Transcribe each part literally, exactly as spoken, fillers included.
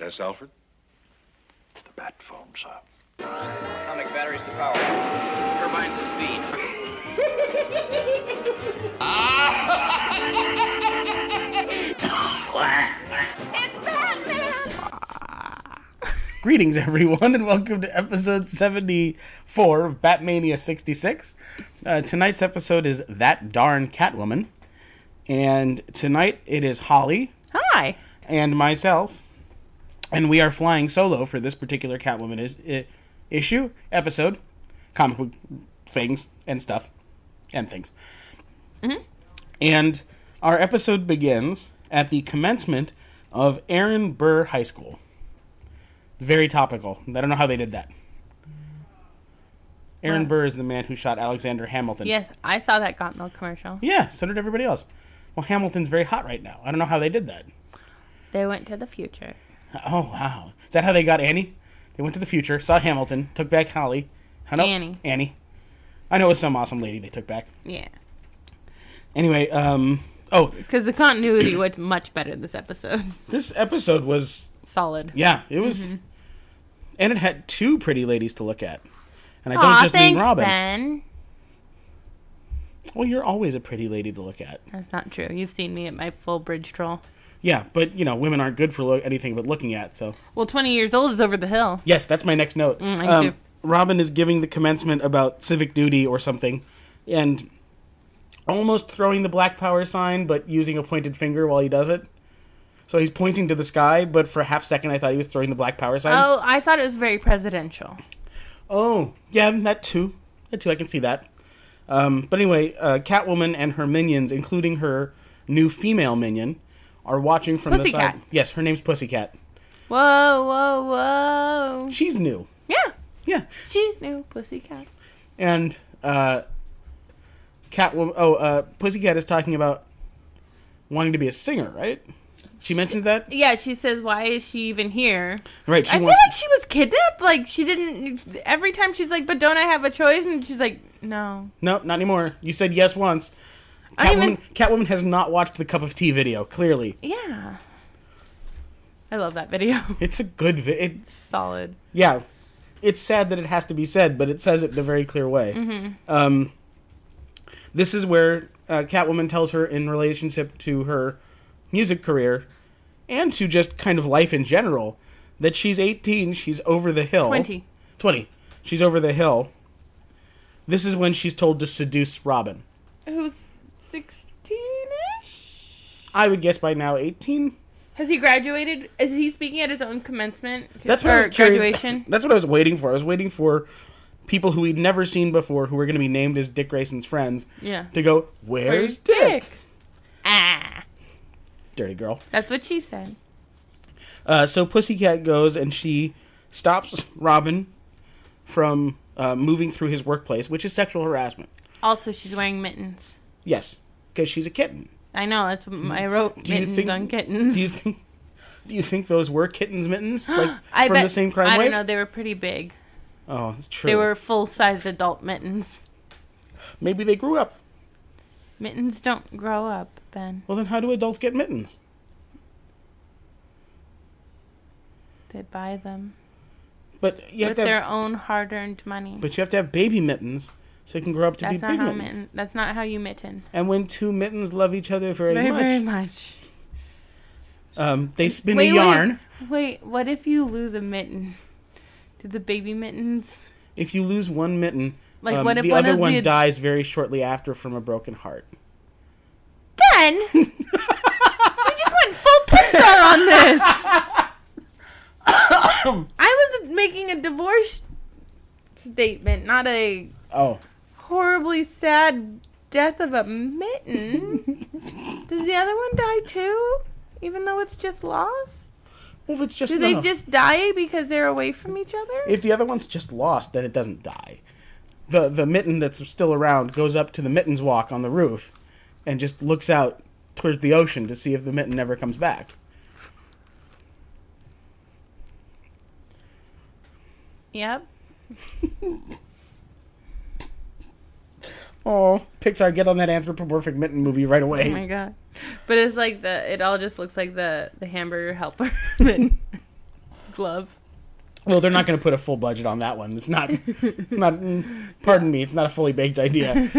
Yes, Alfred? The bat phone, sir. Atomic batteries to power. Turbines to speed. It's Batman! Greetings, everyone, and welcome to episode seventy-four of Batmania sixty-six. Uh, tonight's episode is That Darn Catwoman. And tonight it is Holly. Hi. And myself. And we are flying solo for this particular Catwoman is, I, issue, episode, comic book things and stuff. And things. Mm-hmm. And our episode begins at the commencement of Aaron Burr High School. It's very topical. I don't know how they did that. Aaron What? Burr is the man who shot Alexander Hamilton. Yes, I saw that Got Milk commercial. Yeah, so did everybody else. Well, Hamilton's very hot right now. I don't know how they did that. They went to the future. Oh, wow. Is that how they got Annie? They went to the future, saw Hamilton, took back Holly. Oh, no, Annie. Annie. I know it was some awesome lady they took back. Yeah. Anyway, um... Oh, Because the continuity was much better this episode. this episode was... Solid. Yeah, it was... Mm-hmm. And it had two pretty ladies to look at. And I don't Aw, just thanks, mean Robin. Ben. Well, you're always a pretty lady to look at. That's not true. You've seen me at my full bridge troll. Yeah, but, you know, women aren't good for lo- anything but looking at, so... Well, twenty years old is over the hill. Yes, that's my next note. Mm, I um, do. Robin is giving the commencement about civic duty or something, and almost throwing the Black Power sign, but using a pointed finger while he does it. So he's pointing to the sky, but for a half second I thought he was throwing the Black Power sign. Oh, I thought it was very presidential. Oh, yeah, that too. That too, I can see that. Um, but anyway, uh, Catwoman and her minions, including her new female minion, are watching from the Pussycat. side. Yes, her name's Pussycat. Whoa, whoa, whoa. She's new. Yeah. Yeah. She's new, Pussycat. And, uh, Catwoman, oh, uh, Pussycat is talking about wanting to be a singer, right? She mentions that? Yeah, she says, why is she even here? Right, she I feel wants like she was kidnapped. Like, she didn't... Every time she's like, but don't I have a choice? And she's like, no. No, not anymore. You said yes once. I don't Catwoman, even- Catwoman has not watched the Cup of Tea video, clearly. Yeah. I love that video. It's a good video. It, Solid. yeah. It's sad that it has to be said, but it says it in a very clear way. Mm-hmm. Um, this is where uh, Catwoman tells her in relationship to her music career and to just kind of life in general that she's eighteen, she's over the hill. twenty. twenty. She's over the hill. This is when she's told to seduce Robin. Who's sixteen-ish? I would guess by now eighteen. Has he graduated? Is he speaking at his own commencement? That's what I or was curious. graduation? That's what I was waiting for. I was waiting for people who we'd never seen before, who were going to be named as Dick Grayson's friends, Yeah. to go, "Where's, Dick? Ah. Dirty girl." That's what she said. Uh, so Pussycat goes and she stops Robin from uh, moving through his workplace, which is sexual harassment. Also, she's wearing mittens. Yes, because she's a kitten. I know. That's what I wrote. Do you Mittens think? on kittens. Do you think? Do you think those were kittens' mittens, like I from bet, the same crime I wave? don't know. They were pretty big. Oh, it's true. They were full-sized adult mittens. Maybe they grew up. Mittens don't grow up, Ben. Well, then how do adults get mittens? They buy them But you have with to. Have, their own hard-earned money. but you have to have baby mittens so it can grow up to That's be not big how mittens. mitten. That's not how you mitten. And when two mittens love each other very, Very, much, very much. um, they spin Wait, a yarn. Wait, wait, what if you lose a mitten? Do the baby mittens? If you lose one mitten, Like, um, what if the one other of one the- dies very shortly after from a broken heart. Ben, you just went full Pixar on this. I was making a divorce statement, not a Oh, horribly sad death of a mitten. Does the other one die too? Even though it's just lost? well, if it's just Do no. they just die because they're away from each other? If the other one's just lost, then it doesn't die. The the mitten that's still around goes up to the mittens walk on the roof and just looks out towards the ocean to see if the mitten never comes back. Yep. Oh, Pixar, get on that anthropomorphic mitten movie right away. Oh my god. But it's like the, it all just looks like the, the hamburger helper. mitten. glove. Well, they're not going to put a full budget on that one. It's not, it's not, pardon me, it's not a fully baked idea.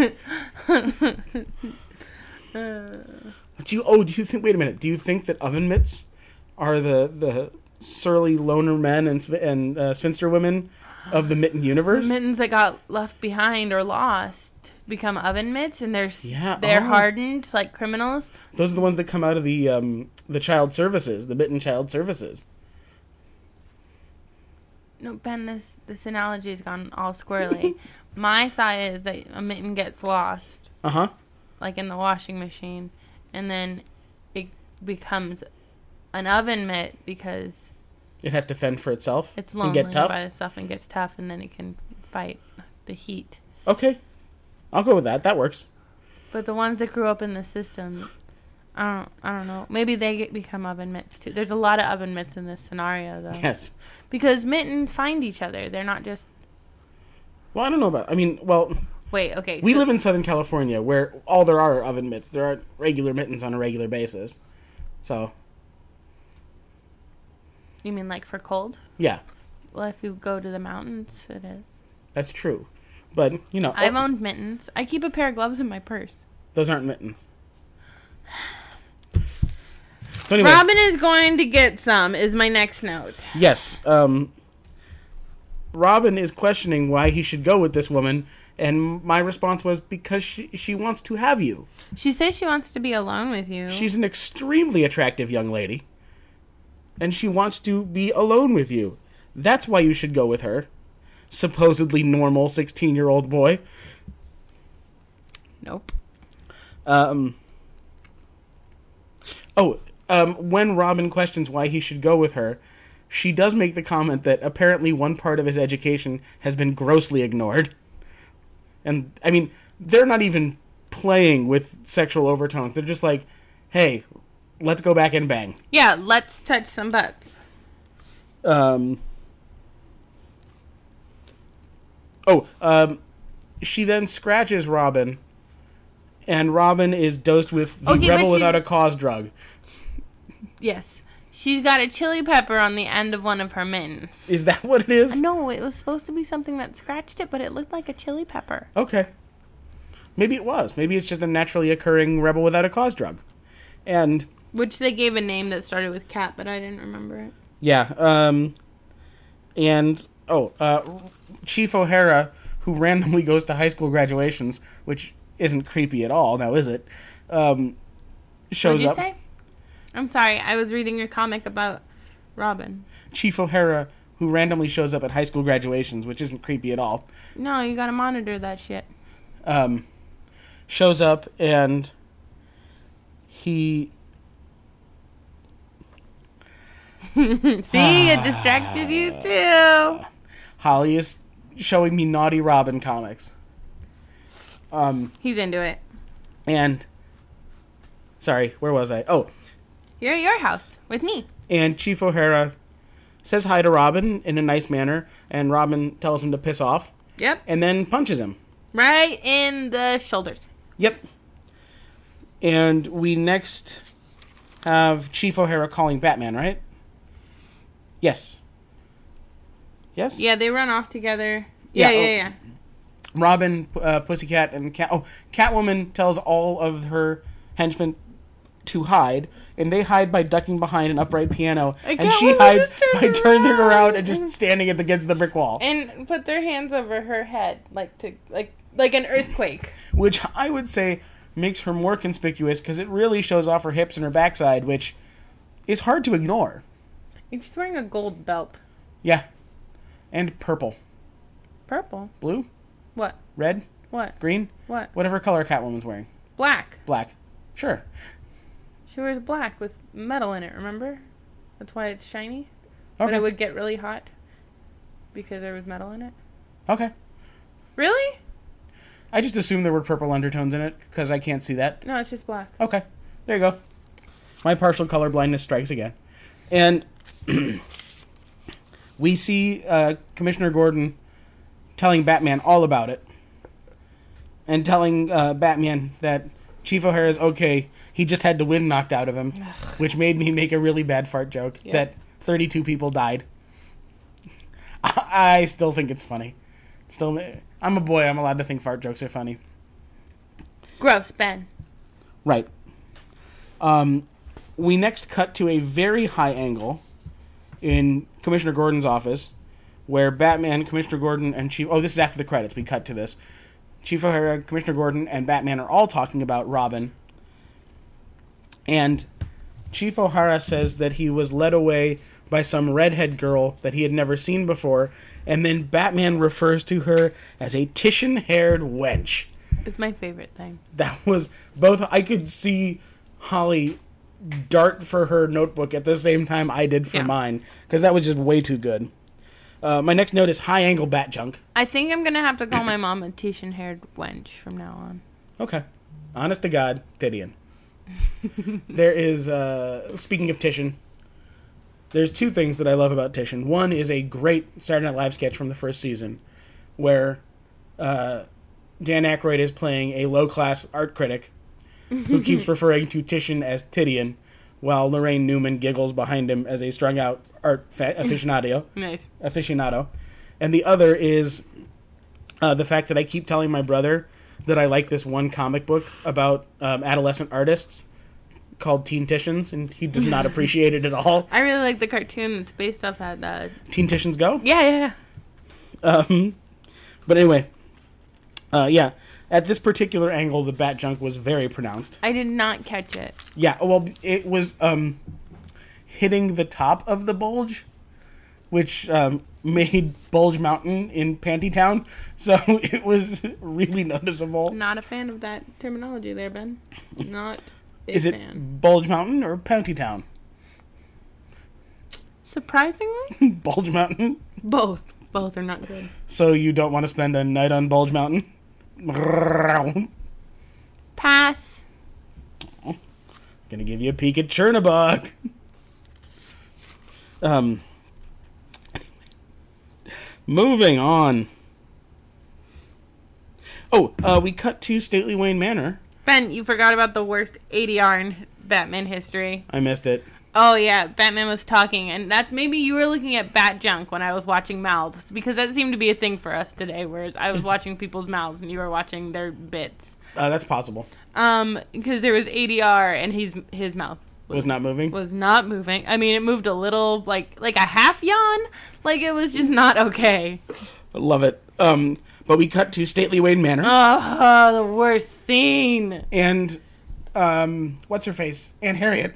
Do you, oh, do you think, wait a minute, do you think that oven mitts are the, the surly loner men and, and uh, spinster women of the mitten universe? The mittens that got left behind or lost become oven mitts, and they're, Yeah, they're oh. hardened like criminals. Those are the ones that come out of the, um, the child services, the mitten child services. No, Ben, this, this analogy's gone all squirrely. My thought is that a mitten gets lost, Uh-huh. like in the washing machine, and then it becomes an oven mitt because It has to fend for itself it's and lonely get tough. by itself and gets tough, and then it can fight the heat. Okay. I'll go with that. That works. But the ones that grew up in the system, I don't, I don't know. Maybe they get, become oven mitts too. There's a lot of oven mitts in this scenario, though. Yes. Because mittens find each other. They're not just... Well, I don't know about, I mean, well, Wait, okay. we so- live in Southern California where all there are are oven mitts. There aren't regular mittens on a regular basis. So, You mean like for cold? yeah, Well, if you go to the mountains, it is. that's true. But, you know, I've owned mittens. I keep a pair of gloves in my purse. those aren't mittens. So anyway, Robin is going to get some, is my next note. yes, um, Robin is questioning why he should go with this woman, and my response was because she, she wants to have you. She says she wants to be alone with you. She's an extremely attractive young lady, and she wants to be alone with you. That's why you should go with her. Supposedly normal sixteen-year-old boy. Nope. Um. Oh, um, when Robin questions why he should go with her, she does make the comment that apparently one part of his education has been grossly ignored. And, I mean, they're not even playing with sexual overtones. They're just like, hey, let's go back and bang. Yeah, let's touch some butts. Um. Oh, um, she then scratches Robin, and Robin is dosed with the Okay, but Rebel she's- Without a Cause drug. Yes. She's got a chili pepper on the end of one of her mittens. Is that what it is? No, it was supposed to be something that scratched it, but it looked like a chili pepper. Okay. Maybe it was. Maybe it's just a naturally occurring Rebel Without a Cause drug. And, Which they gave a name that started with cat, but I didn't remember it. yeah, um, and, oh, uh, Chief O'Hara, who randomly goes to high school graduations, which isn't creepy at all, now is it, um, shows What'd you up. say? I'm sorry, I was reading your comic about Robin. Chief O'Hara, who randomly shows up at high school graduations, which isn't creepy at all, No, you gotta monitor that shit. um, shows up and he... See, it distracted you too. Holly is showing me naughty Robin comics. Um, He's into it. and... Sorry, where was I? Oh, You're at your house with me. and Chief O'Hara says hi to Robin in a nice manner, and Robin tells him to piss off, Yep. and then punches him. Right in the shoulders. Yep. And we next have Chief O'Hara calling Batman, right? Yes. Yes? Yeah, they run off together. Yeah, Yeah, yeah, oh. yeah. Robin, uh, Pussycat, and Cat... Oh, Catwoman tells all of her henchmen to hide, and they hide by ducking behind an upright piano, And and she Catwoman hides just turns by turning around. around and just standing at the, against the brick wall. And put their hands over her head, like to like like an earthquake. Which I would say makes her more conspicuous, because it really shows off her hips and her backside, which is hard to ignore. And she's wearing a gold belt. Yeah. And purple. Purple. Blue? What? Red? What? Green? What? Whatever color Catwoman's wearing. Black. Black. Sure. She wears black with metal in it, remember? That's why it's shiny. But Okay. it would get really hot because there was metal in it. Okay. Really? I just assumed there were purple undertones in it, because I can't see that. No, it's just black. Okay. There you go. My partial color blindness strikes again. And we see uh, Commissioner Gordon telling Batman all about it. And telling uh, Batman that Chief O'Hara is okay. He just had the wind knocked out of him. Which made me make a really bad fart joke. Yep. That thirty-two people died. I, I still think it's funny. Still, I'm a boy. I'm allowed to think fart jokes are funny. Gross, Ben. Right. Um, we next cut to a very high angle in Commissioner Gordon's office, where Batman, Commissioner Gordon, and Chief... Oh, this is after the credits. We cut to this. Chief O'Hara, Commissioner Gordon, and Batman are all talking about Robin. And Chief O'Hara says that he was led away by some redhead girl that he had never seen before, and then Batman refers to her as a Titian-haired wench. It's my favorite thing. That was both... I could see Holly dart for her notebook at the same time I did for Yeah. mine, because that was just way too good. Uh, my next note is high-angle bat junk. I think I'm going to have to call my mom a Titian-haired wench from now on. Okay. Honest to God, Titian. There is, uh, speaking of Titian, there's two things that I love about Titian. One is a great Saturday Night Live sketch from the first season, where uh, Dan Aykroyd is playing a low-class art critic who keeps referring to Titian as Titian, while Lorraine Newman giggles behind him as a strung-out art fa- aficionado. Nice. aficionado. And the other is uh, the fact that I keep telling my brother that I like this one comic book about um, adolescent artists called Teen Titians, and he does not appreciate it at all. I really like the cartoon that's based off that. Uh... Teen Titians Go? Yeah, yeah, yeah. Um, but anyway, uh, yeah, at this particular angle, the bat junk was very pronounced. I did not catch it. Yeah, well, it was um, hitting the top of the bulge, which um, made Bulge Mountain in Pantytown, so it was really noticeable. Not a fan of that terminology there, Ben. Not a Is it fan. Bulge Mountain or Pantytown? Surprisingly? Bulge Mountain? Both. Both are not good. So you don't want to spend a night on Bulge Mountain? Pass. Gonna give you a peek at Chernabog. Um... Moving on. Oh, uh, we cut to Stately Wayne Manor. Ben, you forgot about the worst A D R in Batman history. I missed it. Oh, yeah, Batman was talking, and that's maybe you were looking at Bat Junk when I was watching mouths, because that seemed to be a thing for us today, whereas I was watching people's mouths and you were watching their bits. Uh, that's possible. Um, because there was A D R and his his mouth Was, was not moving? was not moving. I mean, it moved a little, like like a half yawn. Like, it was just not okay. I love it. Um, but we cut to Stately Wayne Manor. Oh, the worst scene. And, um, what's her face? Aunt Harriet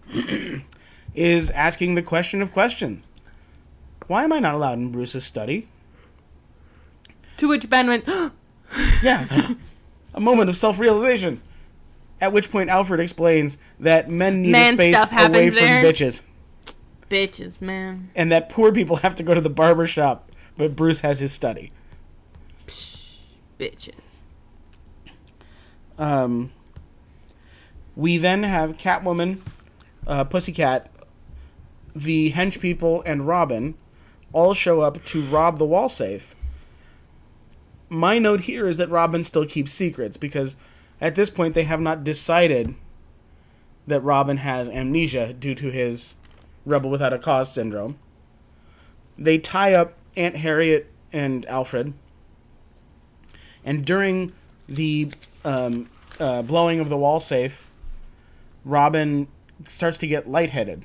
is asking the question of questions. Why am I not allowed in Bruce's study? To which Ben went, Yeah. A moment of self-realization. At which point Alfred explains that men need Man a space stuff away happens from there. bitches. bitches, man. And that poor people have to go to the barber shop, but Bruce has his study. Psh, bitches. Um, we then have Catwoman, uh, Pussycat, the hench people, and Robin all show up to rob the wall safe. My note here is that Robin still keeps secrets, because at this point they have not decided that Robin has amnesia due to his Rebel Without a Cause syndrome. They tie up Aunt Harriet and Alfred, and during the um, uh, blowing of the wall safe, Robin starts to get lightheaded.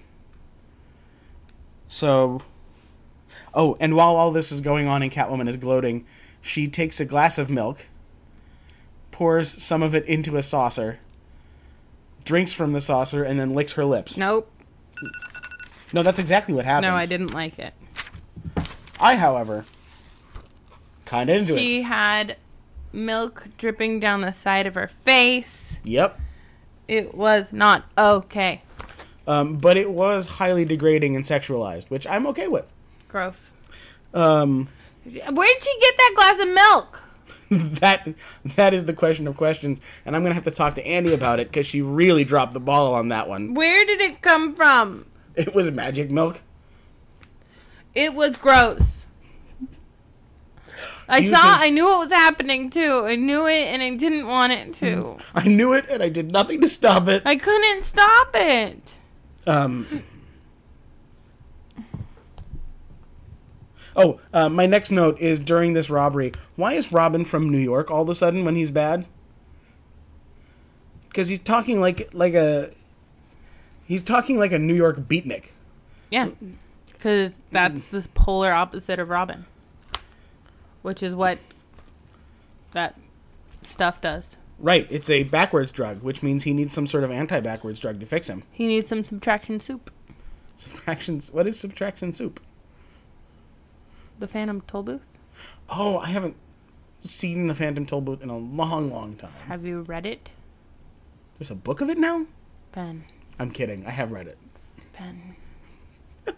So, oh, and while all this is going on and Catwoman is gloating, she takes a glass of milk, pours some of it into a saucer, drinks from the saucer, and then licks her lips. Nope. No, that's exactly what happens. No, I didn't like it. I, however, kind of into She it. had milk dripping down the side of her face. Yep. It was not okay. Um, but it was highly degrading and sexualized, which I'm okay with. Gross. Um, Where did she get that glass of milk? that that is the question of questions, and I'm going to have to talk to Andy about it, because she really dropped the ball on that one. Where did it come from? It was magic milk. It was gross. I Do you saw, think- I knew what was happening too. I knew it and I didn't want it to. I knew it, and I did nothing to stop it. I couldn't stop it. Um, Oh, uh, my next note is during this robbery. Why is Robin from New York all of a sudden when he's bad? Because he's talking like like a he's talking like a New York beatnik. Yeah, because that's the polar opposite of Robin, which is what that stuff does. Right, it's a backwards drug, which means he needs some sort of anti-backwards drug to fix him. He needs some subtraction soup. Subtractions. What is subtraction soup? The Phantom Tollbooth? Oh, I haven't seen the Phantom Tollbooth in a long, long time. Have you read it? There's a book of it now? Ben. I'm kidding. I have read it. Ben. I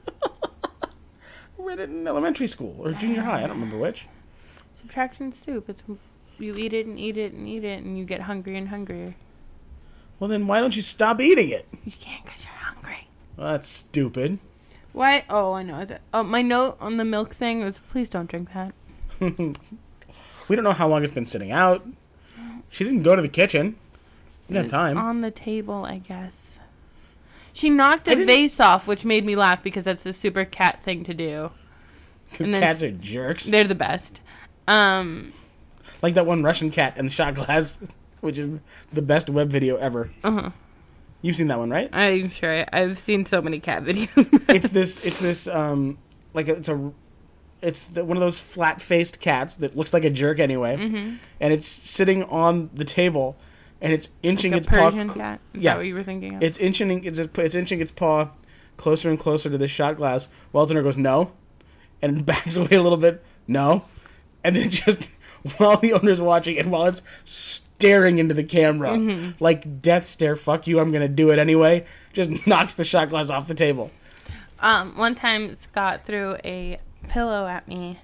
read it in elementary school or junior high. I don't remember which. Subtraction soup. It's you eat it and eat it and eat it and you get hungrier and hungrier. Well, then why don't you stop eating it? You can't because you're hungry. Well, that's stupid. Why? Oh, I know. Oh, my note on the milk thing was, please don't drink that. We don't know how long it's been sitting out. She didn't go to the kitchen. Didn't have It's time. on the table, I guess. She knocked I a didn't- vase off, which made me laugh because that's a super cat thing to do. Because and then cats s- are jerks. They're the best. Um, Like that one Russian cat in the shot glass, which is the best web video ever. uh-huh. You've seen that one, right? I'm sure. I, I've seen so many cat videos. It's this. It's this. Um, like it's a. It's the, one of those flat-faced cats that looks like a jerk anyway, Mhm. and it's sitting on the table, and it's inching Like a its paw. Persian cat. Is yeah. that what you were thinking of? It's inching. It's it's inching its paw closer and closer to the shot glass. Weltoner goes no, and backs away a little bit. No, and then just while the owner's watching and while it's staring into the camera Mm-hmm. like death stare. Fuck you! I'm gonna do it anyway. Just knocks the shot glass off the table. Um, one time Scott threw a pillow at me,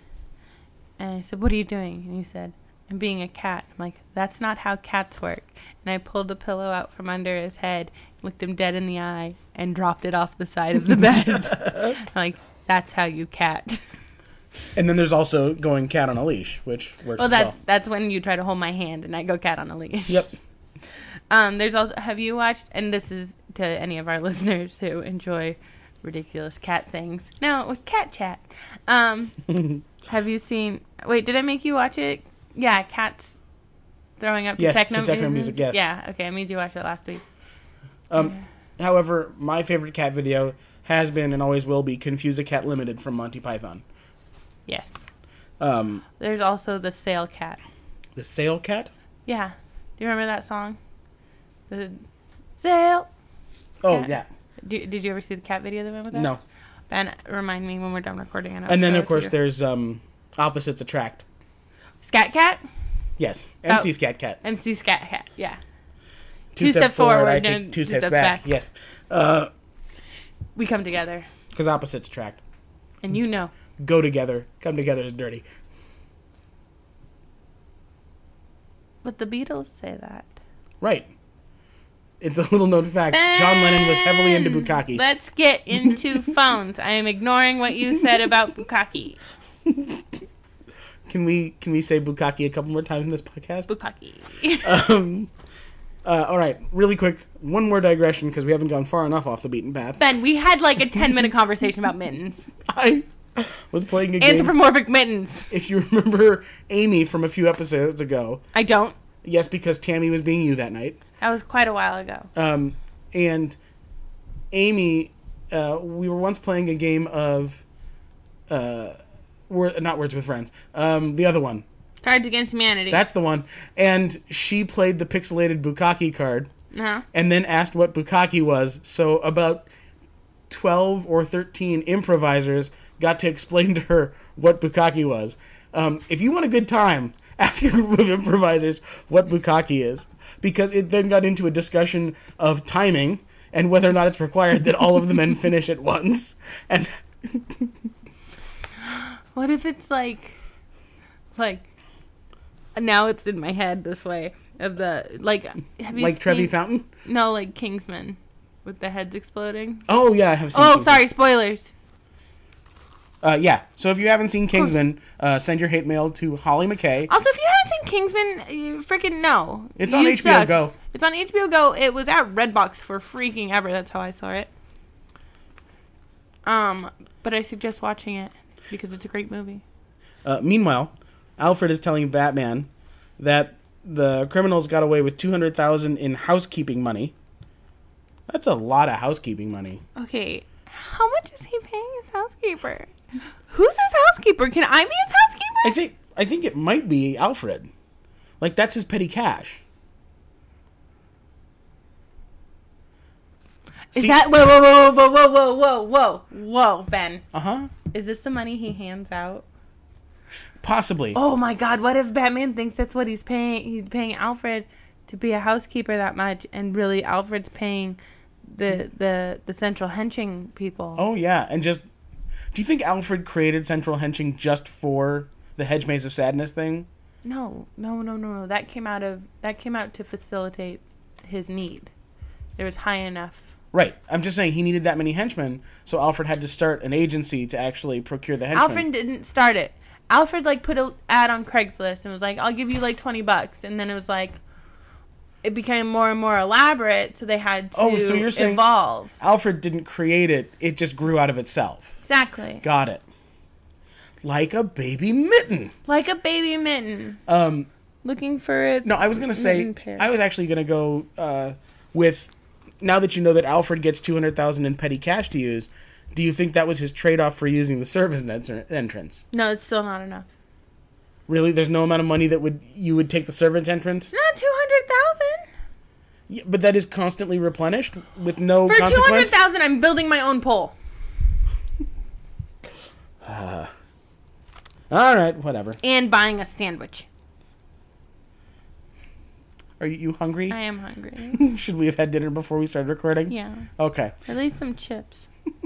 and I said, "What are you doing?" And he said, "I'm being a cat." I'm like, "That's not how cats work." And I pulled the pillow out from under his head, looked him dead in the eye, and dropped it off the side of the bed. I'm like, "That's how you cat." And then there's also going cat on a leash, which works Well, as that well. that's when you try to hold my hand and I go cat on a leash. Yep. Um, there's also, have you watched, and this is to any of our listeners who enjoy ridiculous cat things. No, it was Cat Chat. Um, have you seen, wait, did I make you watch it? Yeah, cats throwing up to Yes, to techno, techno music, yes. Yeah, okay, I made you watch it last week. Um, however, my favorite cat video has been and always will be Confuse a Cat Limited from Monty Python. Yes. Um, There's also the Sail Cat. the Sail Cat? Yeah. Do you remember that song? The Sail. Oh, Cat. yeah. Do, did you ever see the cat video that went with that? No. Ben, remind me when we're done recording. And, I'll And then, show of it to course, you. there's um, Opposites Attract. Scat Cat? Yes. Oh. M C's Cat Cat. M C Scat Cat, yeah. Two, Two step step forward, forward, I and take two, two steps, steps back. back. Yes. Because We come together. opposites attract. And you know. Go together. Come together is dirty. But the Beatles say that. Right. It's a little known fact. John Lennon was heavily into bukkake. Let's get into phones. I am ignoring what you said about bukkake. Can we can we say bukkake a couple more times in this podcast? Bukkake. um, uh, all right, really quick, one more digression because we haven't gone far enough off the beaten path. Ben, we had like a ten minute conversation about mittens. I was playing a game. Anthropomorphic mittens. If you remember Amy from a few episodes ago, I don't. yes, because Tammy was being you that night. That was quite a while ago. Um, and Amy, uh, we were once playing a game of, uh, word, not Words with Friends, um, the other one. Cards Against Humanity. That's the one. And she played the pixelated bukkake card. Uh-huh. And then asked what bukkake was. So about twelve or thirteen improvisers got to explain to her what bukkake was. Um, if you want a good time, ask a group of improvisers what bukkake is. Because it then got into a discussion of timing and whether or not it's required that all of the men finish at once. And What if it's like, like, now it's in my head this way of the, like, have you like seen, Trevi Fountain? No, like Kingsman with the heads exploding. Oh, yeah, I have seen Oh, Kingsman. sorry, spoilers. Uh, yeah, so if you haven't seen Kingsman, uh, send your hate mail to Holly McKay. Also, if you haven't seen Kingsman, you freaking no. It's You on H B O suck. Go. It's on H B O Go. It was at Redbox for freaking ever. That's how I saw it. Um, but I suggest watching it. because it's a great movie. Uh, meanwhile, Alfred is telling Batman that the criminals got away with two hundred thousand dollars in housekeeping money. That's a lot of housekeeping money. Okay, how much is he paying his housekeeper? Who's his housekeeper? Can I be his housekeeper? I think I think it might be Alfred. Like, that's his petty cash. Is See- that whoa whoa whoa whoa whoa whoa whoa whoa whoa Ben? Uh-huh. Is this the money he hands out? Possibly. Oh my God! What if Batman thinks that's what he's paying? He's paying Alfred to be a housekeeper that much, and really Alfred's paying the the the central henching people. Oh, yeah. And just... Do you think Alfred created Central Henching just for the Hedge Maze of Sadness thing? No, no, no, no, no. That came out of that came out to facilitate his need. There was high enough. Right. I'm just saying he needed that many henchmen, so Alfred had to start an agency to actually procure the henchmen. Alfred didn't start it. Alfred like put an ad on Craigslist and was like, "I'll give you like twenty bucks," and then it was like, it became more and more elaborate, so they had to Oh, so you're saying evolve. Alfred didn't create it; it just grew out of itself. Exactly. Got it. Like a baby mitten. Like a baby mitten Um. looking for its. No, I was gonna say mitten pair. I was actually gonna go uh, with. Now that you know that Alfred gets two hundred thousand in petty cash to use, do you think that was his trade-off for using the service en- entrance? No, it's still not enough. Really, there's no amount of money that would you would take the servant entrance? Not two hundred thousand. Yeah, but that is constantly replenished with no For two hundred consequence. thousand, I'm building my own pole. All right, whatever. And buying a sandwich. Are you, you hungry? I am hungry. Should we have had dinner before we started recording? Yeah. Okay. At least some chips.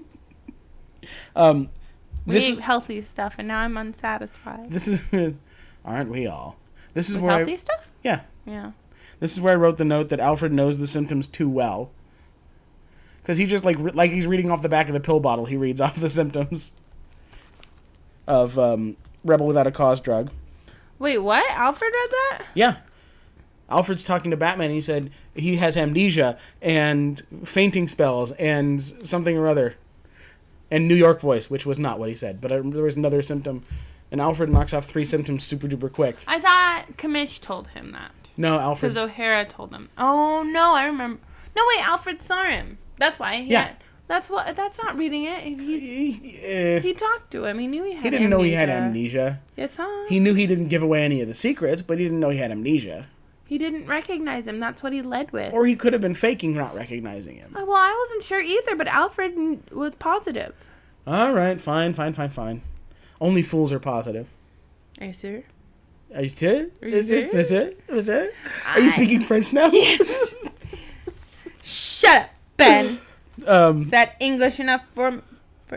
Um, We this ate is healthy stuff, and now I'm unsatisfied. this is aren't we all? This is With where healthy I, stuff? yeah. Yeah. This is where I wrote the note that Alfred knows the symptoms too well. Because he just like re- like he's reading off the back of the pill bottle. He reads off the symptoms of um, Rebel Without a Cause drug. Wait, what? Alfred read that? Yeah. Alfred's talking to Batman. And he said he has amnesia and fainting spells and something or other. And New York voice, which was not what he said. But I, there was another symptom. And Alfred knocks off three symptoms super duper quick. I thought Kamish told him that. No, Because Alfred. O'Hara told him. Oh, no, I remember. No, wait, Alfred saw him. That's why. He Yeah. had- that's what. That's not reading it. He's, He, eh, he talked to him. He knew he had he didn't know he had amnesia. Yes, huh? He knew he didn't give away any of the secrets, but he didn't know he had amnesia. He didn't recognize him. That's what he led with. Or he could have been faking not recognizing him. Uh, well, I wasn't sure either, but Alfred n- was positive. All right, fine, fine, fine, fine. Only fools are positive. Are you sure? Are you serious? Are you Is it? serious? Is it? Is it? Are you I- speaking French now? Yes. Shut up, Ben. um, Is that English enough for... for...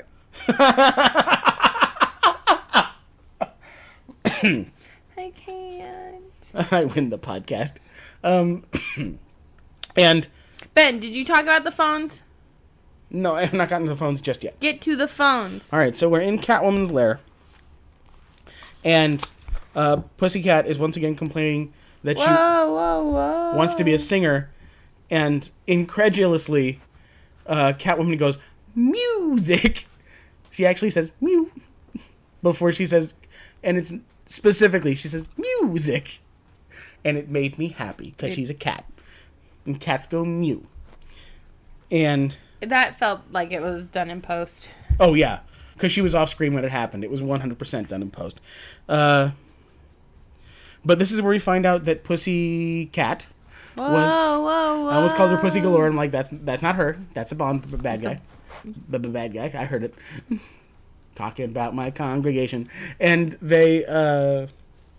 I can't. I win the podcast. Um, and Ben, did you talk about the phones? no, I have not gotten to the phones just yet. Get to the phones. All right, so we're in Catwoman's lair, and uh, Pussycat is once again complaining that Whoa, she whoa, whoa. wants to be a singer, and incredulously, uh, Catwoman goes, music. She actually says, mew, before she says, and it's specifically, she says, music. And it made me happy, because It- she's a cat. And cats go mew. And, That felt like it was done in post. oh yeah, because she was off screen when it happened. It was one hundred percent done in post. Uh, but this is where we find out that Pussycat Whoa, was... whoa, whoa. I almost called her Pussy Galore. I'm like, that's that's not her. That's a Bond b- bad guy. The b- bad guy. I heard it. Talking about my congregation. And they, uh...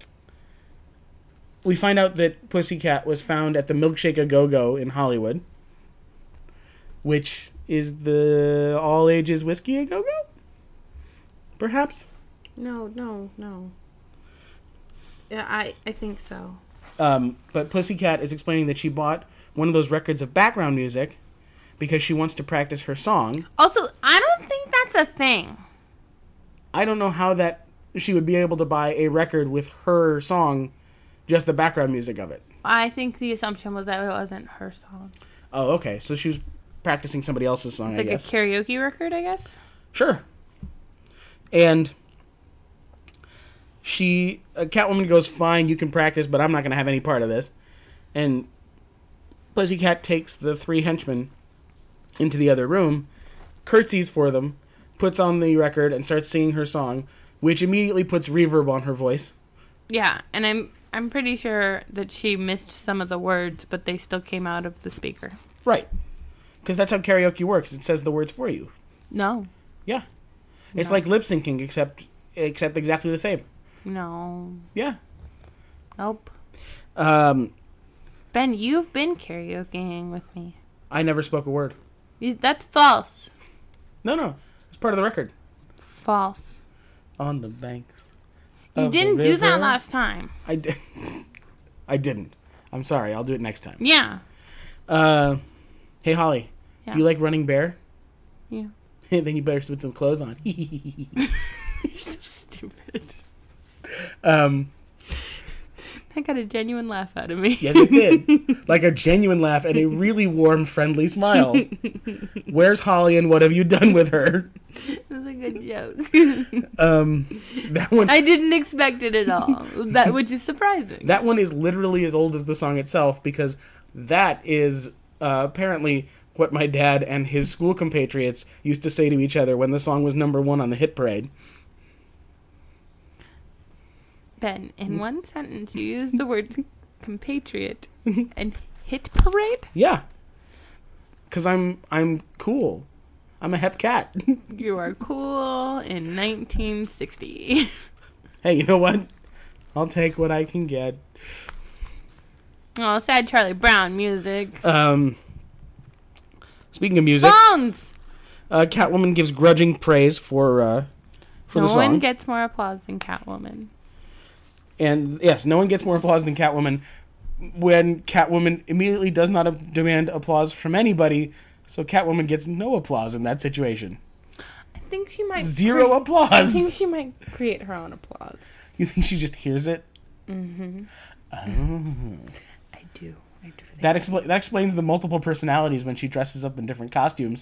we find out that Pussycat was found at the Milkshake A Go-Go in Hollywood. Which is the all-ages whiskey A Go-Go? Perhaps? No, no, no. Yeah, I, I think so. Um, but Pussycat is explaining that she bought one of those records of background music because she wants to practice her song. Also, I don't think that's a thing. I don't know how that she would be able to buy a record with her song, just the background music of it. I think the assumption was that it wasn't her song. Oh, okay. So she was practicing somebody else's song, It's I like guess. a karaoke record, I guess. Sure. And she, uh, Catwoman goes, fine, you can practice, but I'm not going to have any part of this. And Pussycat takes the three henchmen into the other room, curtsies for them, puts on the record, and starts singing her song, which immediately puts reverb on her voice. Yeah, and I'm I'm pretty sure that she missed some of the words, but they still came out of the speaker. Right. Because that's how karaoke works. It says the words for you. No. Yeah. It's No. like lip syncing, except except exactly the same. No. Yeah. Nope. Um, Ben, you've been karaokeing with me. I never spoke a word. You, that's false. No, no. It's part of the record. False. On the banks. You of the didn't do that river. last time. I did. I didn't. I'm sorry. I'll do it next time. Yeah. Uh, hey, Holly. Yeah. Do you like Running Bear? Yeah. Then you better put some clothes on. You're so stupid. um, That got a genuine laugh out of me. yes, it did. Like a genuine laugh and a really warm, friendly smile. Where's Holly and what have you done with her? It was a good joke. Um, that one. I didn't expect it at all. That which is surprising. That one is literally as old as the song itself because that is uh, apparently what my dad and his school compatriots used to say to each other when the song was number one on the hit parade. Ben, in one sentence, you use the words compatriot and hit parade? Yeah. Because I'm, I'm cool. I'm a hep cat. You are cool in nineteen sixty. Hey, you know what? I'll take what I can get. Oh, sad Charlie Brown music. Um, speaking of music, Bones! uh, Catwoman gives grudging praise for uh, for No the song. one gets more applause than Catwoman. And yes, no one gets more applause than Catwoman when Catwoman immediately does not a- demand applause from anybody, so Catwoman gets no applause in that situation. I think she might... Zero cre- applause. I think she might create her own applause. You think she just hears it? Mm-hmm. Oh. I do. I do think That, expl- that explains the multiple personalities when she dresses up in different costumes.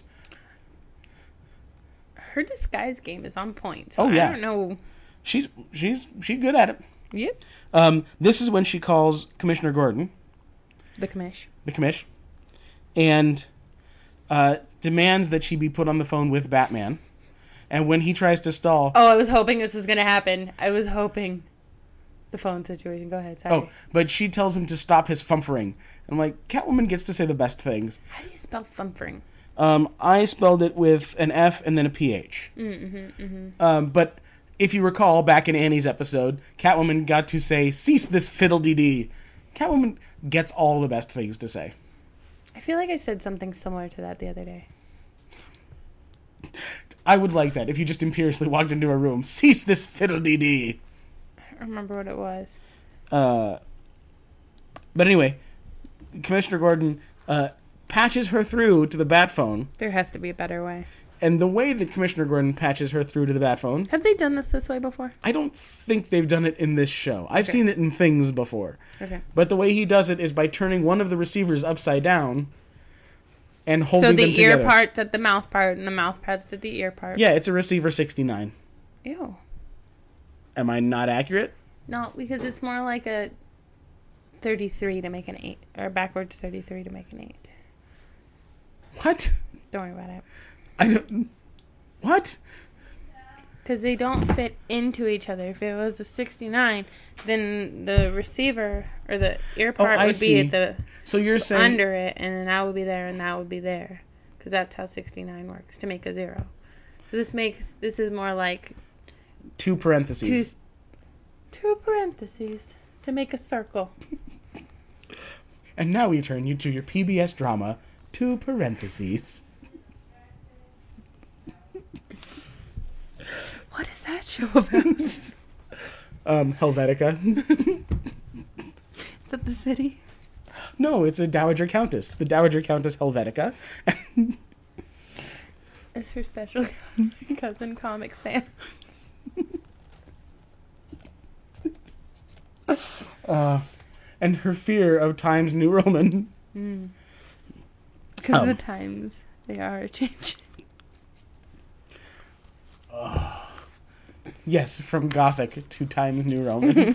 her disguise game is on point. So Oh, yeah. I don't know. She's she's she's good at it. Yep. Um, this is when she calls Commissioner Gordon, The commish. the commish, and uh, demands that she be put on the phone with Batman. And when he tries to stall... Oh, I was hoping this was going to happen. I was hoping. The phone situation. Go ahead. Sorry. Oh, but she tells him to stop his fumfering. I'm like, Catwoman gets to say the best things. How do you spell thumfering? Um, I spelled it with an F and then a P H. Mm-hmm, mm-hmm. Um, but if you recall, back in Annie's episode, Catwoman got to say, cease this fiddle-dee-dee. Catwoman gets all the best things to say. I feel like I said something similar to that the other day. I would like that if you just imperiously walked into a room. Cease this fiddle-dee-dee. I don't remember what it was. Uh, but anyway, Commissioner Gordon uh, patches her through to the bat phone. There has to be a better way. And the way that Commissioner Gordon patches her through to the bat phone, Have they done this this way before? I don't think they've done it in this show. I've Okay. seen it in things before. Okay. But the way he does it is by turning one of the receivers upside down and holding So them the ear together. part's at the mouth part, and the mouth part's at the ear part. Yeah, it's a receiver sixty-nine. Ew. Am I not accurate? No, because it's more like a thirty-three to make an eight, or backwards thirty-three to make an eight. What? Don't worry about it. I don't... What? Because they don't fit into each other. If it was a sixty-nine, then the receiver or the ear part Oh, I would see. be at the So you're saying... under it, and then that would be there, and that would be there, because that's how sixty-nine works to make a zero. So this makes this is more like Two parentheses. two two parentheses to make a circle. And now we turn you to your P B S drama, Two Parentheses. What is that show about? Is Um, Helvetica. that the city? No, it's a Dowager Countess. The Dowager Countess Helvetica. It's her special cousin Comic Sans. uh, and her fear of Times New Roman. Because Um. the times they are changing. Yes, from Gothic to Times New Roman.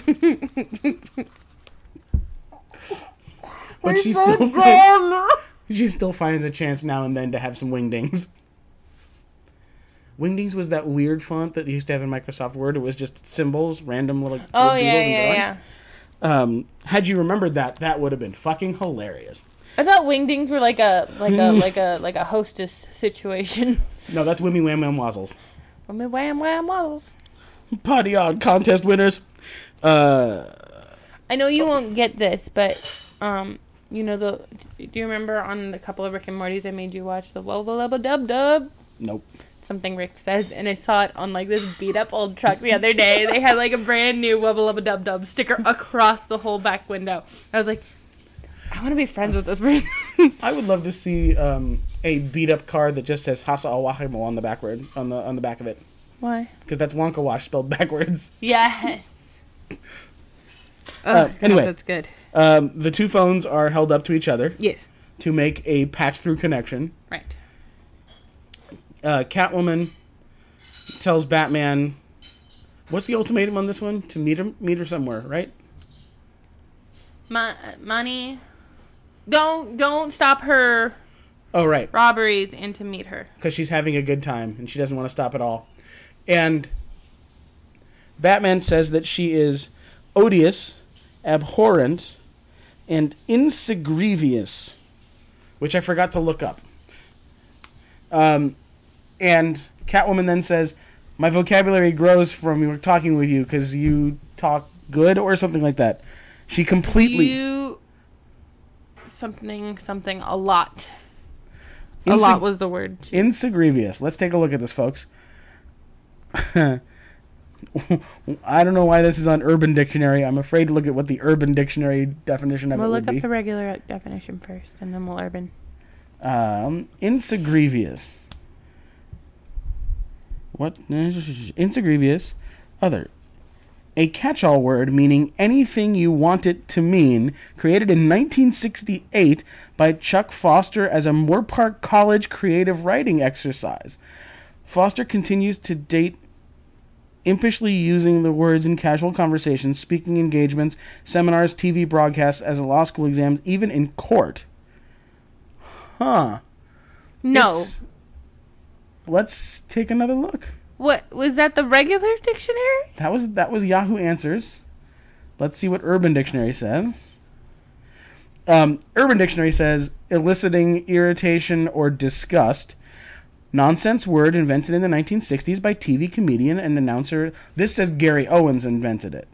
But she still finds, she still finds a chance now and then to have some wingdings. Wingdings was that weird font that they used to have in Microsoft Word. It was just symbols, random little Oh, doodles yeah, and yeah, drawings. yeah. Um, had you remembered that, that would have been fucking hilarious. I thought wingdings were like a like a like a like a hostess situation. No, that's Wimmy Wham Wham Wazzles. Wham wham wham waddles. Potty on contest winners. Uh, I know you won't get this, but um, you know the. Do you remember on a couple of Rick and Morty's I made you watch the wubba lubba dub dub? nope. Something Rick says, and I saw it on like this beat up old truck the other day. They had like a brand new wubba lubba dub dub sticker across the whole back window. I was like, I want to be friends with this person. I would love to see um, a beat up car that just says Hasa Awahimo on the backward on the on the back of it, Why? because that's Wonka Wash spelled backwards. Yes. Uh, Oh, anyway. that's good. Um, the two phones are held up to each other Yes. to make a patch-through connection. Right. Uh, Catwoman tells Batman, what's the ultimatum on this one? To meet her, meet her somewhere, right? Mo- money. Don't don't stop her Oh, right. robberies and to meet her. Because she's having a good time and she doesn't want to stop at all. And Batman says that she is odious, abhorrent, and insegrevious, which I forgot to look up. Um, and Catwoman then says, my vocabulary grows from talking with you because you talk good or something like that. She completely... You something something a lot. A Inseg- lot was the word. Insegrevious. Let's take a look at this, folks. I don't know why this is on Urban Dictionary. I'm afraid to look at what the Urban Dictionary definition of We'll it look would up be. the regular definition first, and then we'll urban. Um, insegrevious. What? Insegrevious. Other. A catch-all word meaning anything you want it to mean, created in nineteen sixty-eight by Chuck Foster as a Moore Park College creative writing exercise. Foster continues to date impishly using the words in casual conversations, speaking engagements, seminars, T V broadcasts, as law school exams, even in court. Huh. No. It's- Let's take another look. What was that? The regular dictionary? That was that was Yahoo Answers. Let's see what Urban Dictionary says. Um, Urban Dictionary says eliciting irritation or disgust. Nonsense word invented in the nineteen sixties by T V comedian and announcer. This says Gary Owens invented it.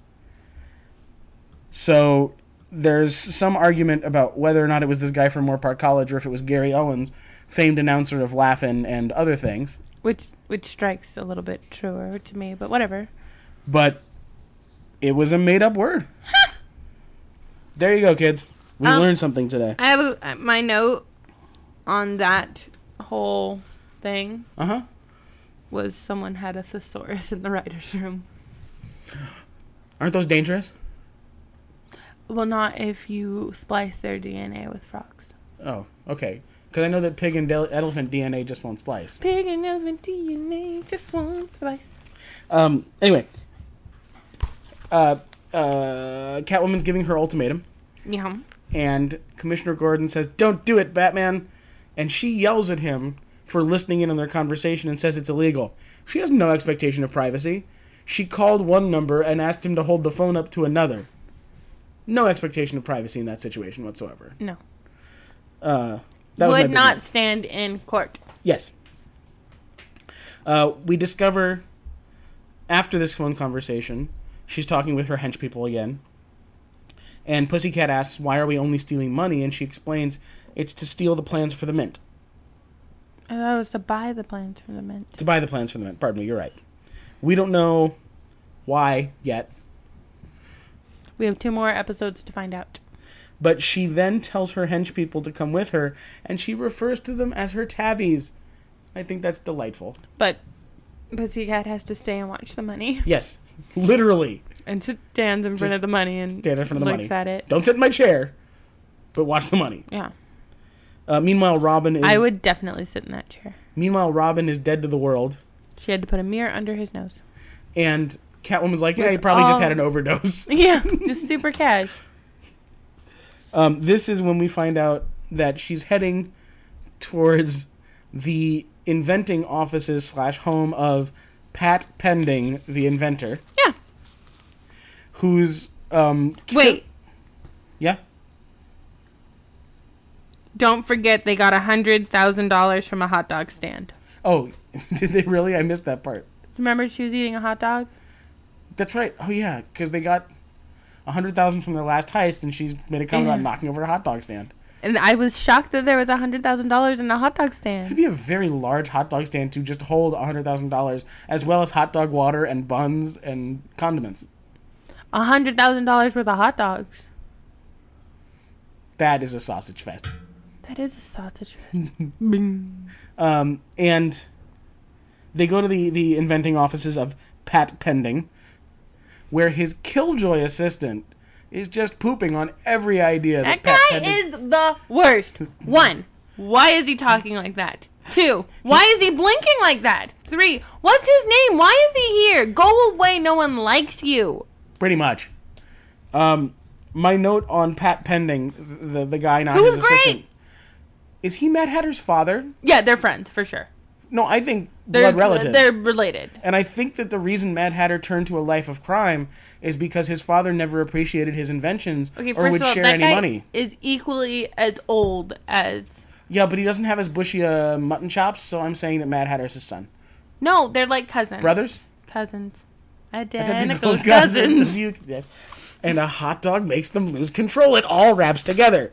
So there's some argument about whether or not it was this guy from Moore Park College or if it was Gary Owens, famed announcer of Laugh-In and other things. Which which strikes a little bit truer to me, but whatever. But it was a made-up word. There you go, kids. We Um, learned something today. I have a, my note on that whole thing Uh-huh. was someone had a thesaurus in the writer's room. Aren't those dangerous? Well, not if you splice their D N A with frogs. Oh, okay. Because I know that pig and de- elephant D N A just won't splice. Pig and elephant D N A just one splice. Um, anyway. Uh, uh, Catwoman's giving her ultimatum. Yeah. And Commissioner Gordon says, don't do it, Batman. And she yells at him for listening in on their conversation and says it's illegal. She has no expectation of privacy. She called one number and asked him to hold the phone up to another. No expectation of privacy in that situation whatsoever. No. Uh, that was my Would big not note. stand in court. Yes. Uh, we discover, after this phone conversation, she's talking with her hench people again. And Pussycat asks, why are we only stealing money? And she explains, it's to steal the plans for the Mint. I thought it was to buy the plans for the mint. To buy the plans for the Mint. Pardon me, you're right. We don't know why yet. We have two more episodes to find out. But she then tells her hench people to come with her, and she refers to them as her tabbies. I think that's delightful. But Pussycat has to stay and watch the money. Yes, literally. And stands in front Just of the money and stand in front of the looks money. at it. Don't sit in my chair, but watch the money. Yeah. Uh, meanwhile, Robin is. I would definitely sit in that chair. Meanwhile, Robin is dead to the world. She had to put a mirror under his nose. And Catwoman's like, yeah, he probably all- just had an overdose. Yeah, just super cash. Um, this is when we find out that she's heading towards the inventing offices slash home of Pat Pending, the inventor. Yeah. Who's, um... ki- Wait, Yeah? don't forget they got a hundred thousand dollars from a hot dog stand. Oh, did they really? I missed that part. Remember she was eating a hot dog? That's right. Oh, yeah, because they got one hundred thousand dollars from their last heist, and she's made a comment Yeah. about knocking over a hot dog stand. And I was shocked that there was a hundred thousand dollars in a hot dog It'd stand. be a very large hot dog stand to just hold one hundred thousand dollars, as well as hot dog water and buns and condiments. A hundred thousand dollars worth of hot dogs. That is a sausage fest. That is a sausage. Um, and they go to the, the inventing offices of Pat Pending, where his killjoy assistant is just pooping on every idea that, That Pat guy Pending... is the worst. One, why is he talking like that? Two, why is he blinking like that? Three, what's his name? Why is he here? Go away, no one likes you. Pretty much. Um, my note on Pat Pending, the, the guy not Who's his great? assistant... Is he Mad Hatter's father? Yeah, they're friends, for sure. No, I think They're, blood relatives. They're related. And I think that the reason Mad Hatter turned to a life of crime is because his father never appreciated his inventions Okay, or first would of all, share that any guy money. is equally as old as... Yeah, but he doesn't have as bushy uh, mutton chops, so I'm saying that Mad Hatter's his son. No, they're like cousins. Brothers? Cousins. Identical Identical cousins. as you- yes. And a hot dog makes them lose control. It all wraps together.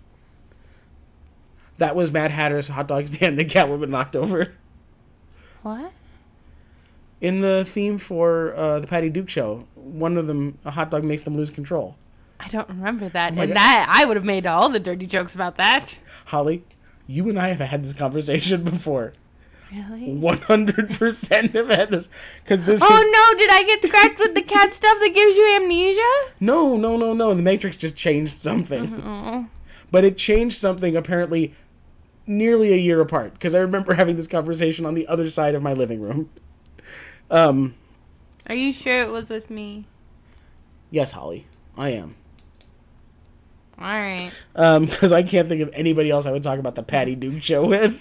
That was Mad Hatter's hot dog stand that Catwoman knocked over. What? In the theme for uh, the Patty Duke show, one of them, a hot dog makes them lose control. I don't remember that. Oh my and God. that, I would have made all the dirty jokes about that. Holly, you and I have had this conversation before. Really? one hundred percent have had this. Because this Oh is... no, did I get scratched with the cat stuff that gives you amnesia? No, no, no, no. The Matrix just changed something. Oh. But it changed something apparently nearly a year apart. Because I remember having this conversation on the other side of my living room. Um, Are you sure it was with me? yes, Holly. I am. Alright. Um, because I can't think of anybody else I would talk about the Patty Duke show with.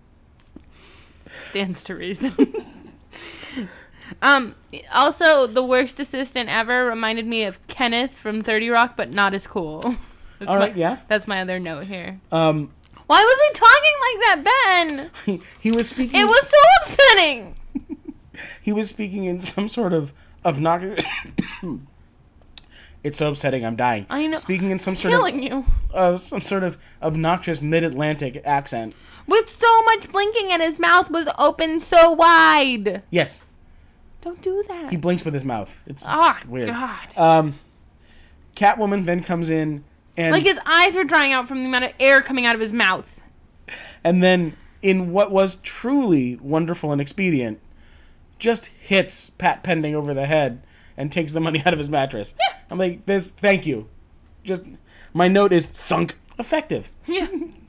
Stands to reason. um, also, the worst assistant ever reminded me of Kenneth from thirty Rock, but not as cool. That's All right, my, yeah. That's my other note here. Um, Why was he talking like that, Ben? he, he was speaking... It was so upsetting. He was speaking in some sort of obnoxious... It's so upsetting, I'm dying. I know. Speaking in some It's sort of... killing you. Uh, some sort of obnoxious mid-Atlantic accent. With so much blinking and his mouth was open so wide. Yes, Don't do that. he blinks with his mouth. It's Oh, weird. God. Um, Catwoman then comes in and Like his eyes are drying out from the amount of air coming out of his mouth. and then in what was truly wonderful and expedient, just hits Pat Pending over the head and takes the money out of his mattress. I'm like, this. Thank you. Just my note is thunk effective. Yeah.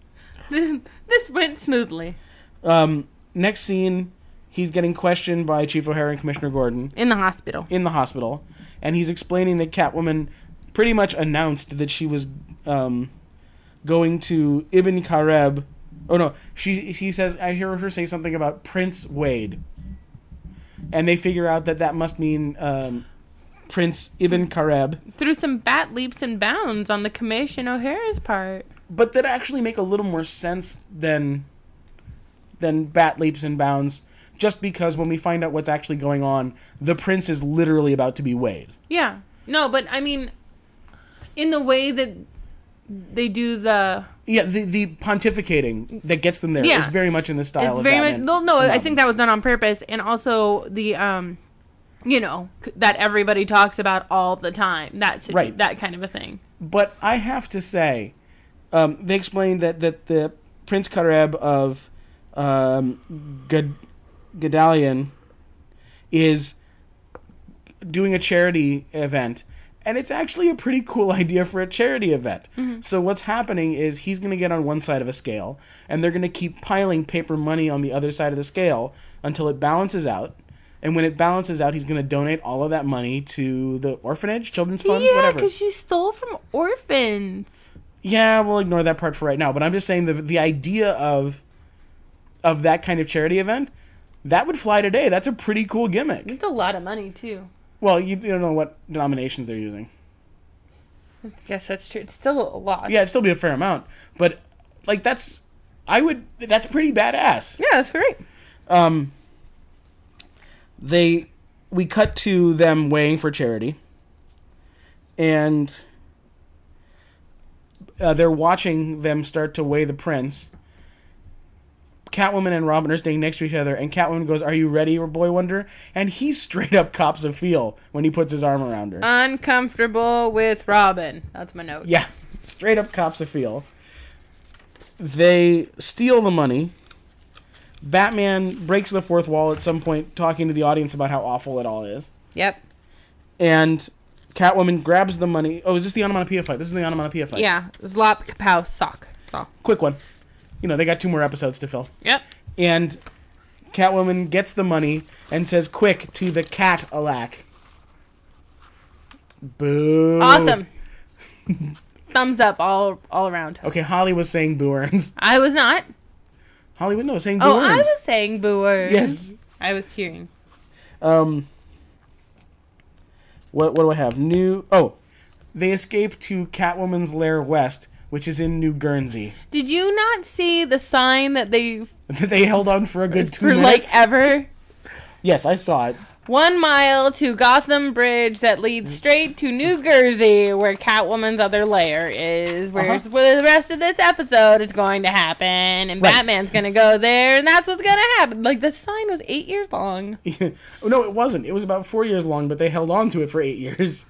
This went smoothly. Um, next scene, he's getting questioned by Chief O'Hara and Commissioner Gordon In the hospital. in the hospital, and he's explaining that Catwoman pretty much announced that she was um, going to Ibn Khareb. Oh no, she he says I hear her say something about Prince Wade, and they figure out that that must mean um, Prince Ibn Khareb, Through some bat leaps and bounds on the Commission O'Hara's part. but that actually make a little more sense than than bat leaps and bounds. Just because when we find out what's actually going on, the prince is literally about to be Wade. Yeah. No, but I mean, in the way that they do the... Yeah, the the pontificating that gets them there is Yeah. very much in the style It's of very much... Batman. No, no, I Robin. think that was done on purpose. And also the, um, you know, c- that everybody talks about all the time. That situ- Right. That kind of a thing. But I have to say, um, they explained that, that the Prince Khareb of um, Gad- Gadalion is doing a charity event. And it's actually a pretty cool idea for a charity event. Mm-hmm. So what's happening is he's going to get on one side of a scale, and they're going to keep piling paper money on the other side of the scale until it balances out. And when it balances out, he's going to donate all of that money to the orphanage, children's funds, Yeah, whatever. because she stole from orphans. Yeah, we'll ignore that part for right now. But I'm just saying the the idea of of that kind of charity event, that would fly today. That's a pretty cool gimmick. It's a lot of money, too. Well, you, you don't know what denominations they're using. I guess that's true. It's still a lot. Yeah, it'd still be a fair amount. But, like, that's... I would... That's pretty badass. Yeah, that's great. Um, they... We cut to them weighing for charity. And... Uh, they're watching them start to weigh the prince. Catwoman and Robin are standing next to each other, and Catwoman goes, "Are you ready, Boy Wonder?" And he straight up cops a feel when he puts his arm around her. Uncomfortable with Robin. That's my note. Yeah, straight up cops a feel. They steal the money. Batman breaks the fourth wall at some point, talking to the audience about how awful it all is. Yep. And Catwoman grabs the money. Oh, is this the onomatopoeia fight? This is the onomatopoeia fight. Yeah. Zlop, kapow, sock. Sock. Quick one. You know, they got two more episodes to fill. Yep. And Catwoman gets the money and says, "Quick, to the cat, alack." Boo. Awesome. Thumbs up all all around. Okay, Holly was saying boo earns. I was not. Holly was no saying boo Oh, earns. I was saying booers. Yes. I was cheering. Um. What what do I have? New. Oh, they escape to Catwoman's Lair West, which is in New Guernsey. Did you not see the sign that they They held on for a good two for minutes. like ever? Yes, I saw it. One mile to Gotham Bridge that leads straight to New Jersey, where Catwoman's other lair is. Where's Uh-huh. where the rest of this episode is going to happen, and Right. Batman's going to go there, and that's what's going to happen. Like, the sign was eight years long. No, it wasn't. It was about four years long, but they held on to it for eight years.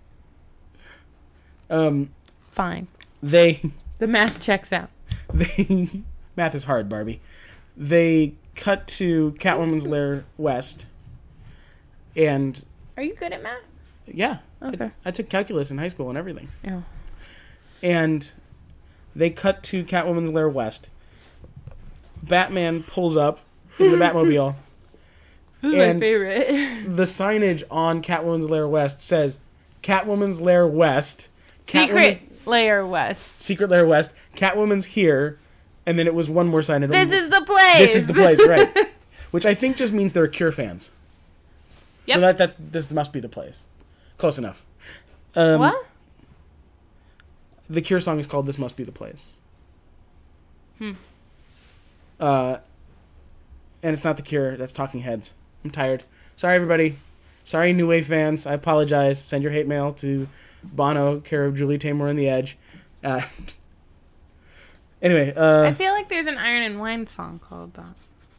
Um, Fine. they, The math checks out. they, math is hard, Barbie. They cut to Catwoman's Lair West, and Are you good at math? yeah, Okay. I, I took calculus in high school and everything. Yeah. And they cut to Catwoman's Lair West. Batman pulls up in the Batmobile. This is And- my favorite. The signage on Catwoman's Lair West says Catwoman's Lair West. Secret Layer West. Secret Lair West. Catwoman's here. And then it was one more sign. This is the place. This is the place, right. Which I think just means they're Cure fans. Yep. So that, that's, this must be the place. Close enough. Um, What? The Cure song is called "This Must Be the Place." Hmm. Uh, and it's not the Cure. That's Talking Heads. I'm tired. Sorry, everybody. Sorry, New Wave fans. I apologize. Send your hate mail to Bono, care of Julie Taymor and the Edge. Uh, anyway, uh, I feel like there's an Iron and Wine song called that.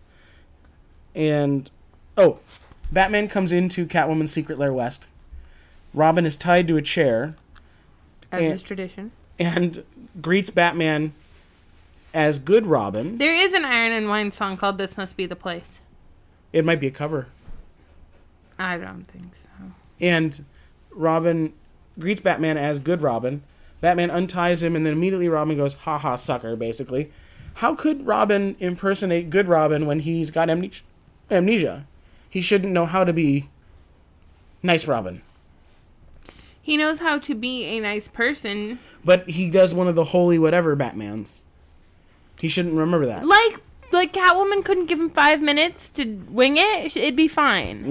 and oh, Batman comes into Catwoman's Secret Lair West. Robin is tied to a chair As And- is tradition. and greets Batman as Good Robin. There is an Iron and Wine song called This Must Be the Place. It might be a cover. I don't think so. And Robin greets Batman as Good Robin. Batman unties him, and then immediately Robin goes, "Ha ha, sucker," basically. How could Robin impersonate Good Robin when he's got amne- amnesia? He shouldn't know how to be nice Robin. He knows how to be a nice person. But he does one of the holy whatever Batmans. He shouldn't remember that. Like, like Catwoman couldn't give him five minutes to wing it. It'd be fine.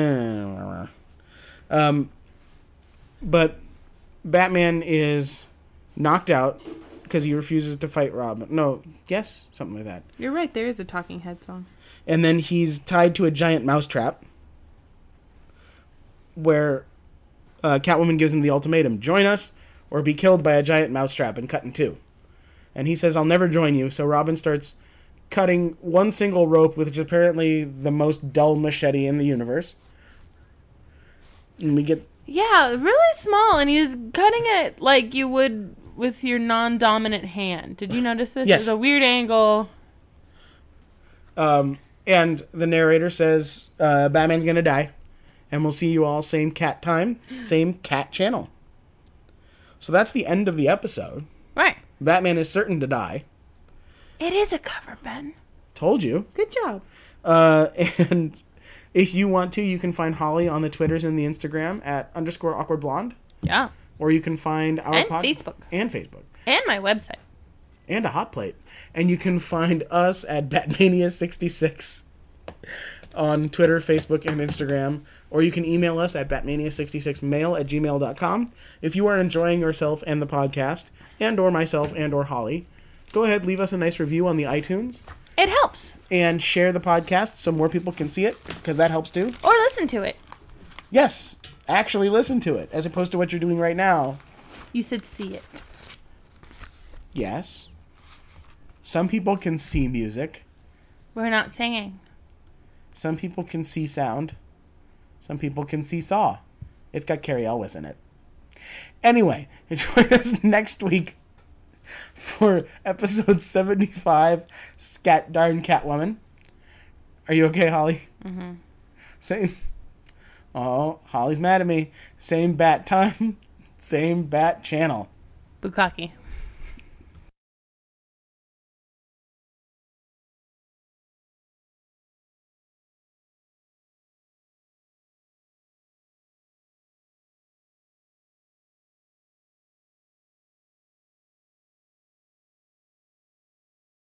Um, but Batman is knocked out because he refuses to fight Robin. No, yes, something like that. You're right. There is a Talking Head song. And then he's tied to a giant mousetrap where uh, Catwoman gives him the ultimatum: join us or be killed by a giant mousetrap and cut in two. And he says, "I'll never join you." So Robin starts cutting one single rope, which is apparently the most dull machete in the universe. And we get Yeah, really small, and he's cutting it like you would with your non-dominant hand. Did you notice this? Yes. It's a weird angle. Um, and the narrator says, uh, Batman's gonna die. And we'll see you all same cat time, same cat channel. So that's the end of the episode. Right. Batman is certain to die. It is a cover, Ben. Told you. Good job. Uh, and If you want to, you can find Holly on the Twitters and the Instagram at underscore awkward blonde. Yeah. Or you can find our And pod- Facebook. And Facebook. And my website. And a hot plate. And you can find us at Batmania sixty-six on Twitter, Facebook, and Instagram. Or you can email us at batmania sixty-six mail at gmail dot com. If you are enjoying yourself and the podcast, and or myself and or Holly, go ahead, leave us a nice review on the iTunes. It helps. And share the podcast so more people can see it, because that helps too. Or listen to it. Yes, actually listen to it, as opposed to what you're doing right now. You said see it. Yes. Some people can see music. We're not singing. Some people can see sound. Some people can see Saw. It's got Carrie Elwes in it. Anyway, join us next week for episode seventy-five, Scat Darn Catwoman. Are you okay, Holly? Mm-hmm. Same. Oh, Holly's mad at me. Same bat time, same bat channel. Bukkake.